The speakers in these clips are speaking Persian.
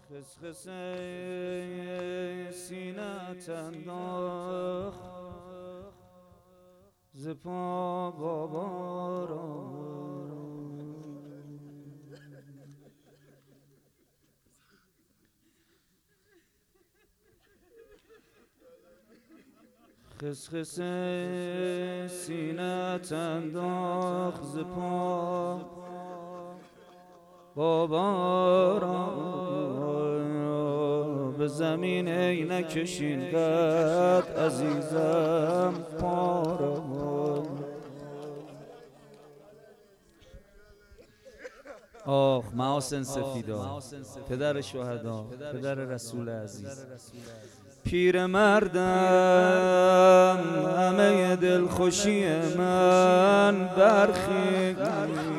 خسخس سینه‌ت انداخت ز پا بابا را، خسخس سینه‌ت انداخت ز پا بابا را، به زمین ای نکشین قد عزیزم پا را. آخ محاسن سفیدا، پدر شهدا، پدر رسول عزیز، پیر مردم همه دلخوشی من برخیز،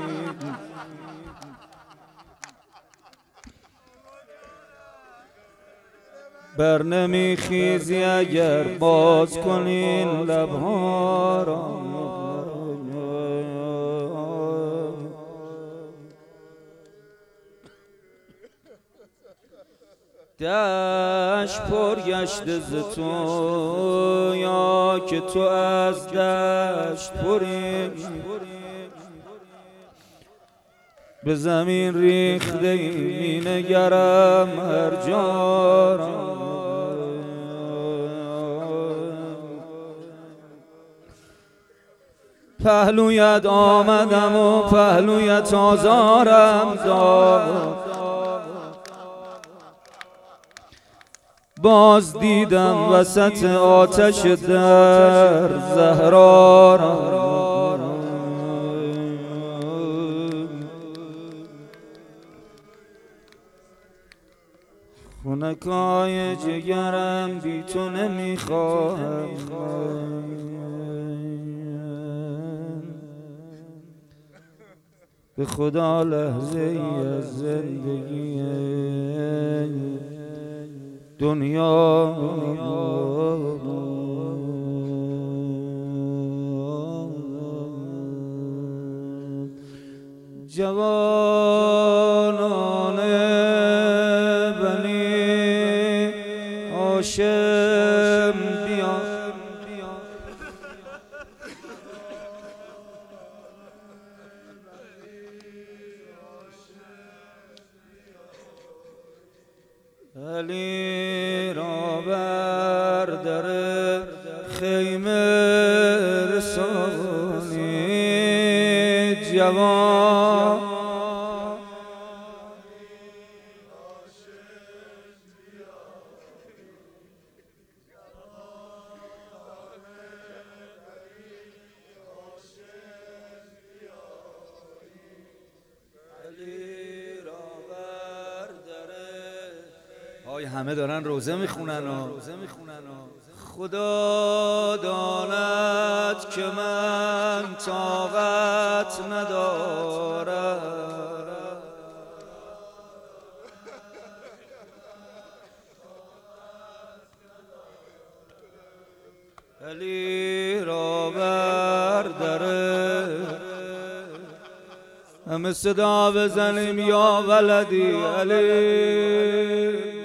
بر نمیخیزی اگر باز کنین لبها را، دشت پر گشته ز تو یا که تو از دشت پری، به زمین ریخته ای می نگرم هر جا را، پهلویت آمدم و پهلویت آزارم داد، باز دیدم وسط آتش در زهرا را، خنکای جگرم بی تو نمیخواهم، به خدا لحظه ای از زندگی دنیا جوانان بنی هاشم بیا، علی را بر در خیمه رسانی جوان، همه دارن روزه میخونن و خدا داند که من طاقت ندارم، علی را بر دره همه صدا بزنیم یا ولدی علی،